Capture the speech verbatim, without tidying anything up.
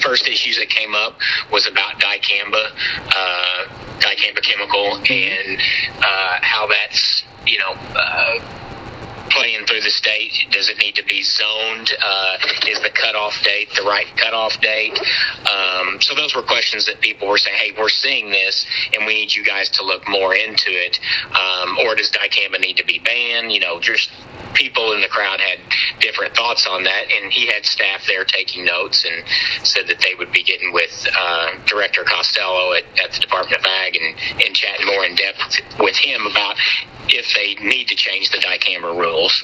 first issues that came up was about dicamba, uh, dicamba chemical, and uh, how that's, you know, uh, playing through the state. Does it need to be zoned? Uh, is the cutoff date the right cutoff date? Um, so those were questions that people were saying, hey, we're seeing this, and we need you guys to look more into it. Um, or does dicamba need to be banned? You know, just people in the crowd had different thoughts on that, and he had staff there taking notes and said that they would be getting with uh, Director Costello at, at the Department of Ag and, and chatting more in depth with him about if they need to change the dicamba rules.